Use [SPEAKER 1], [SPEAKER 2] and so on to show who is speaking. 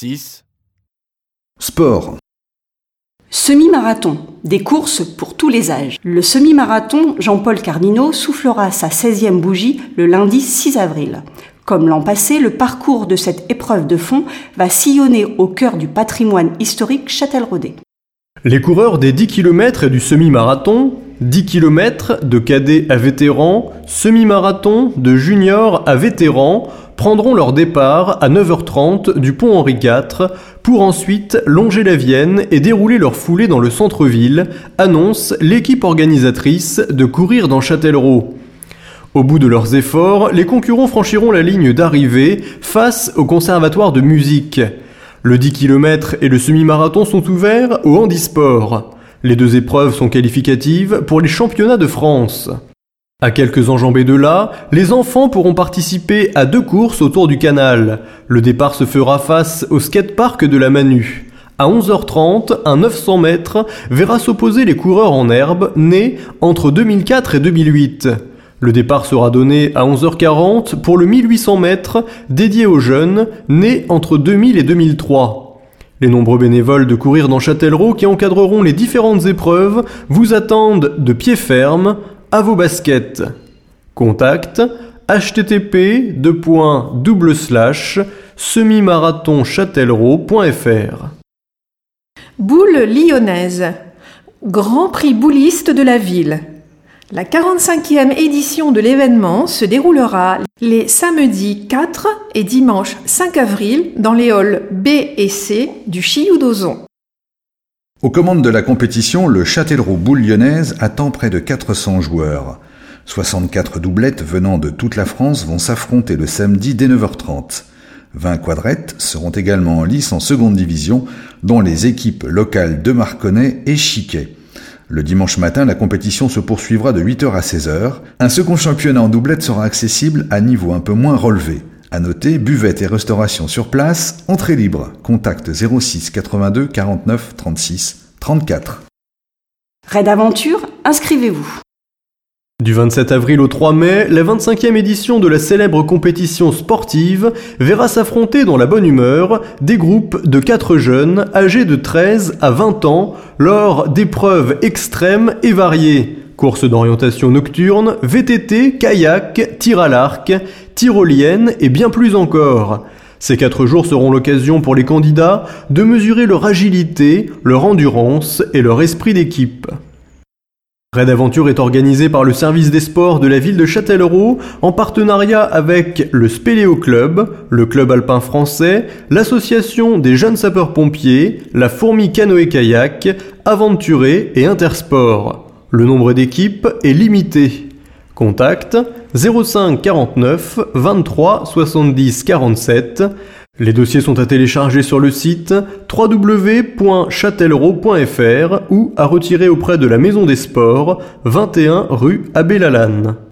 [SPEAKER 1] 6.
[SPEAKER 2] Sport.
[SPEAKER 3] Semi-marathon, des courses pour tous les âges. Le semi-marathon, Jean-Paul Cardinaux soufflera sa 16e bougie le lundi 6 avril. Comme l'an passé, le parcours de cette épreuve de fond va sillonner au cœur du patrimoine historique châtelleraudais.
[SPEAKER 4] Les coureurs des 10 km et du semi-marathon, 10 km de cadet à vétéran, semi-marathon de junior à vétéran, prendront leur départ à 9h30 du pont Henri IV pour ensuite longer la Vienne et dérouler leur foulée dans le centre-ville, annonce l'équipe organisatrice de Courir dans Châtellerault. Au bout de leurs efforts, les concurrents franchiront la ligne d'arrivée face au conservatoire de musique. Le 10 km et le semi-marathon sont ouverts au handisport. Les deux épreuves sont qualificatives pour les championnats de France. À quelques enjambées de là, les enfants pourront participer à 2 courses autour du canal. Le départ se fera face au skatepark de la Manu. À 11h30, un 900 mètres verra s'opposer les coureurs en herbe nés entre 2004 et 2008. Le départ sera donné à 11h40 pour le 1800 mètres dédié aux jeunes nés entre 2000 et 2003. Les nombreux bénévoles de Courir dans Châtellerault qui encadreront les différentes épreuves vous attendent de pied ferme à vos baskets. Contact http://semi-marathonchâtellerault.fr.
[SPEAKER 5] Boule lyonnaise, Grand Prix bouliste de la ville. La 45e édition de l'événement se déroulera les samedis 4 et dimanche 5 avril dans les halls B et C du Chilloux d'Ozon.
[SPEAKER 2] Aux commandes de la compétition, le Châtellerault Boule lyonnaise attend près de 400 joueurs. 64 doublettes venant de toute la France vont s'affronter le samedi dès 9h30. 20 quadrettes seront également en lice en seconde division, dont les équipes locales de Marconnay et Chiquet. Le dimanche matin, la compétition se poursuivra de 8h à 16h. Un second championnat en doublette sera accessible à niveau un peu moins relevé. À noter, buvette et restauration sur place, entrée libre. Contact 06 82 49 36 34.
[SPEAKER 3] Raid Aventure, inscrivez-vous.
[SPEAKER 4] Du 27 avril au 3 mai, la 25e édition de la célèbre compétition sportive verra s'affronter dans la bonne humeur des groupes de 4 jeunes âgés de 13 à 20 ans lors d'épreuves extrêmes et variées. Courses d'orientation nocturne, VTT, kayak, tir à l'arc, tyrolienne et bien plus encore. Ces 4 jours seront l'occasion pour les candidats de mesurer leur agilité, leur endurance et leur esprit d'équipe. Raid Aventure est organisé par le service des sports de la ville de Châtellerault en partenariat avec le Spéléo Club, le club alpin français, l'association des jeunes sapeurs-pompiers, la Fourmi Canoë-Kayak, Aventuré et Intersport. Le nombre d'équipes est limité. Contact 05 49 23 70 47. Les dossiers sont à télécharger sur le site www.châtellerault.fr ou à retirer auprès de la Maison des Sports, 21 rue Abbé Lalanne.